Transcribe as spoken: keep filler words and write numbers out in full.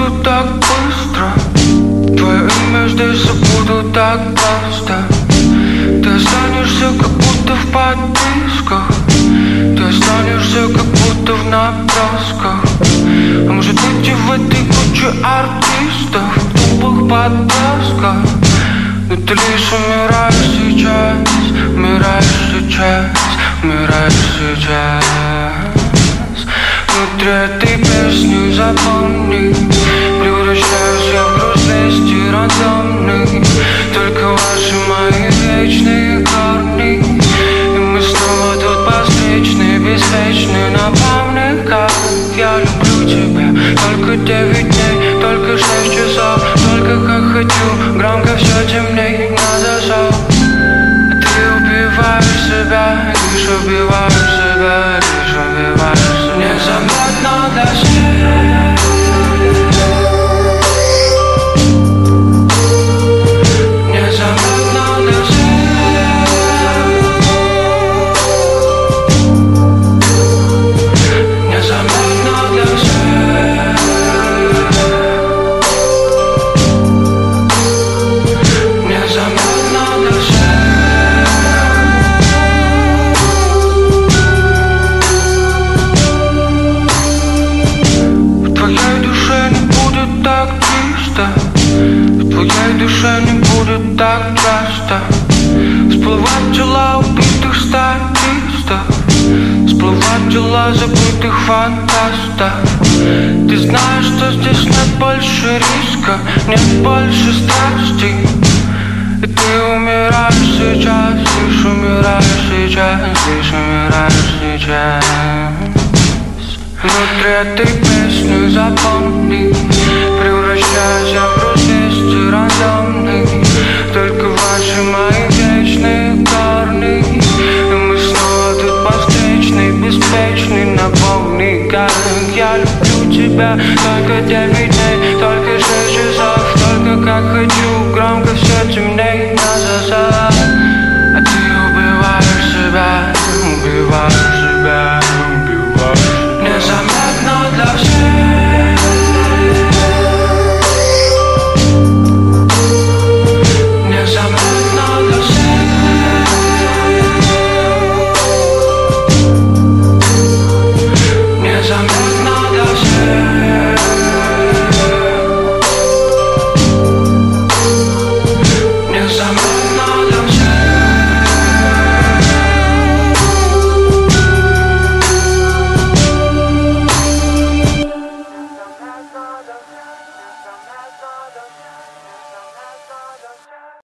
забуду так быстро. Твое имя здесь забуду так просто. Ты останешься как будто в подписках. Ты останешься как будто в набросках. А может быть и в этой куче артистов, в тупых подсказках. Но ты лишь умираешь сейчас, умираешь сейчас, умираешь сейчас. Внутри этой песни запомни, превращаюсь я в грустности рандомный. Только ваши мои вечные корни, и мы снова тут постречные, беспечные. Напомни, как я люблю тебя. Только девять дней, только шесть часов, только как хочу, громко все темней на засов. Ты убиваешь себя, лишь убиваешь себя, лишь убиваешь себя. Незаметно для всех. Незаметно для всех. Незаметно для всех. Незаметно для всех. В твоей душе не будет так чисто, в твоей душе не будет так часто всплывать дела убитых статистов, всплывать дела забытых фантастов. Ты знаешь, что здесь нет больше риска, нет больше страсти. И ты умираешь сейчас, лишь умираешь сейчас, лишь умираешь сейчас. Внутри этой песни запомни, превращаюсь я в грустности рандомный. Только ваши мои вечные корни, и мы снова тут постречные, беспечные. Напомни, как я люблю тебя. Только девять дней, только шесть часов, только как хочу, громко все темней на засов. А ты убиваешь себя, убиваешь.